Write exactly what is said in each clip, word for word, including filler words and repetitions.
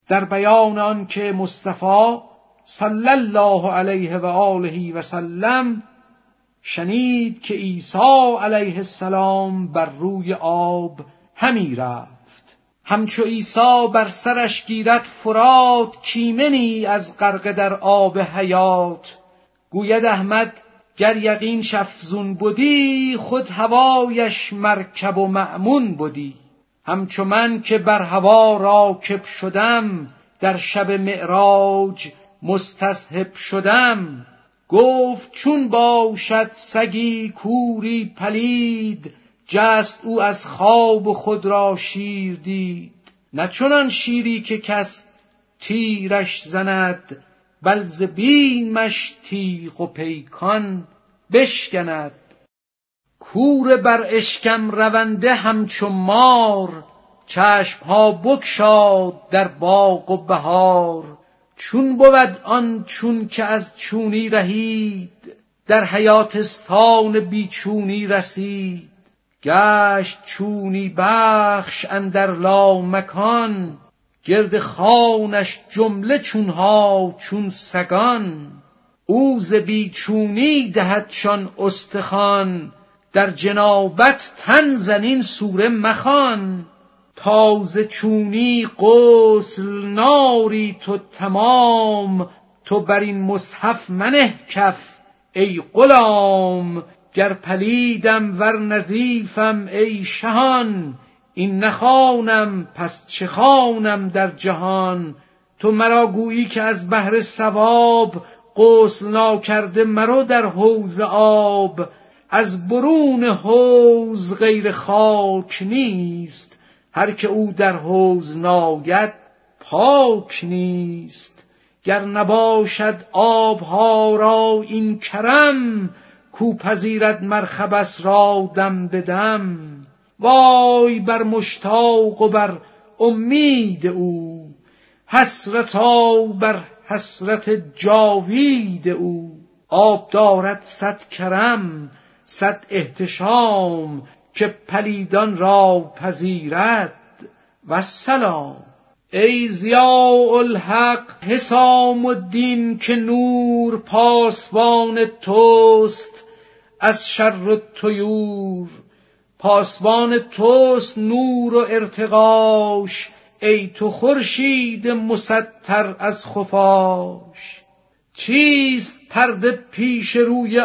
در بیان آن که مصطفی صلی الله علیه و آله و سلم شنید که عیسی علیه السلام بر روی آب همی رفت. همچو عیسی بر سرش گیرد فرات، کیمنی از غرق در آب حیات. گوید احمد گر یقین شفزون بودی، خود هوایش مرکب و مأمون بودی. همچو من که بر هوا راکب شدم، در شب معراج مستصحب شدم. گفت چون باشد سگی کوری پلید، جست او از خواب و خود را شیر دید. نه چنان شیری که کس تیرش زند، بل ز بیمش تیغ و پیکان بشکند. کور بر اشکم رونده همچو مار، چشمها بگشاد در باغ و بهار. چون بود آن چون که از چونی رهید، در حیاتستان بیچونی رسید. گشت چونی بخش اندر لامکان، گرد خوانش جمله چونها چون سگان. او ز بیچونی دهدشان استخوان، در جنابت تن زنین سوره مخوان. تازه چونی غسل ناری تو تمام، تو بر این مصحف منه کف ای غلام. گر پلیدم ور نظیفم ای شهان، این نخوانم پس چه خوانم در جهان. تو مرا گویی که از بهر ثواب، غسل ناکرده مرو در حوض آب. از برون حوض غیر خاک نیست، هر که او در حوض ناید پاک نیست. گر نباشد آبها را این کرم، کو پذیرد مر خبث را دم به دم. وای بر مشتاق و بر امید او، حسرتا بر حسرت جاوید او. آب دارد صد کرم صد احتشام، که پلیدان را پذیرد والسلام. ای ضیاء الحق حسام الدین، که نور پاسبان توست از شر الطیور. پاسبان توست نور و ارتقاش، ای تو خورشید مستر از خفاش. چیست پرده پیش روی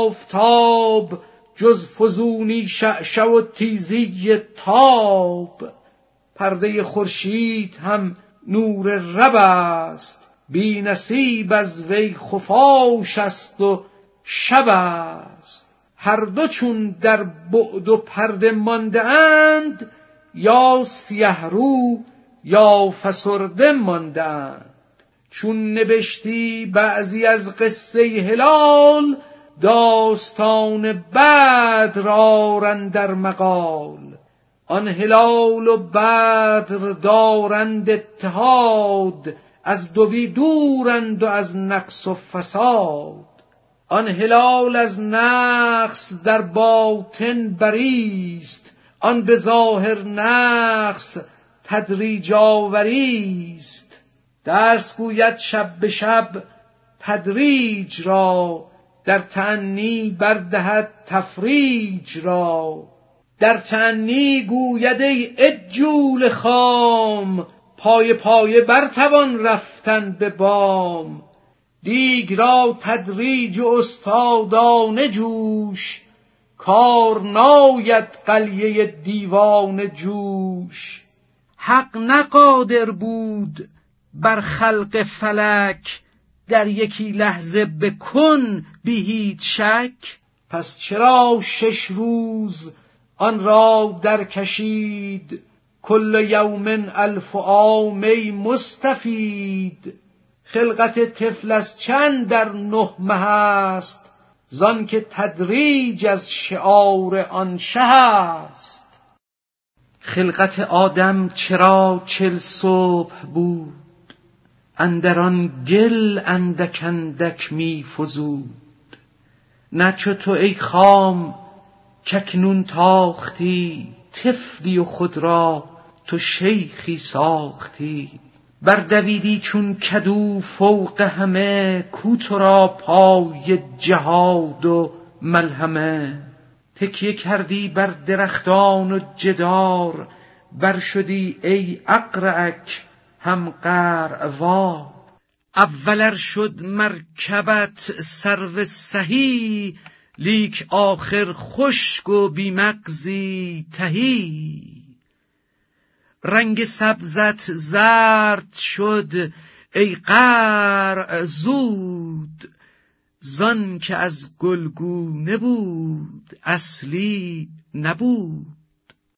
آفتاب، جز فزونی شعشع و تیزی تاب. پرده خورشید هم نور رب است، بی نصیب از وی خفاش است و شب است. هر دو چون در بعد و پرده مانده اند، یا سیه رو یا فسرده مانده اند. چون نبشتی بعضی از قصه هلال، داستان بدر آرند در مقال. آن هلال و بدر دارند اتحاد، از دوی دورند و از نقص و فساد. آن هلال از نقص در باطن بریست، آن به ظاهر نقص تدریج آوریست. درس گوید شب به شب تدریج را، در تأنی بردهد تفریج را. در تأنی گوید ای عجول خام، پای پای برتوان رفتن به بام. دیگ را تدریج و استادانه جوش، کار ناید قلیه دیوانه جوش. حق نه قادر بود بر خلق فلک، در یکی لحظه بکن بی هیچ شک. پس چرا شش روز آن را در کشید، کل یوم الف عام ای مستفید. خلقت طفل از چند در نه مه است، زان که تدریج از شعار آن شه است. خلقت آدم چرا چل صبح بود، اندر آن گل اندک اندک می فزود. نه چو تو ای خام کاکنون تاختی، طفلی و خود را تو شیخی ساختی. بردویدی چون کدو فوق همه، کو تو را پای جهاد و ملهمه. تکیه کردی بر درختان و جدار، بر شدی ای اقرعک هم قرعوار. اول ار شد مرکبت سرو سهی، لیک آخر خشک و بی مغزی تهی. رنگ سبزت زرد شد ای قرع زود، زان که از گلگونه بود اصلی نبود.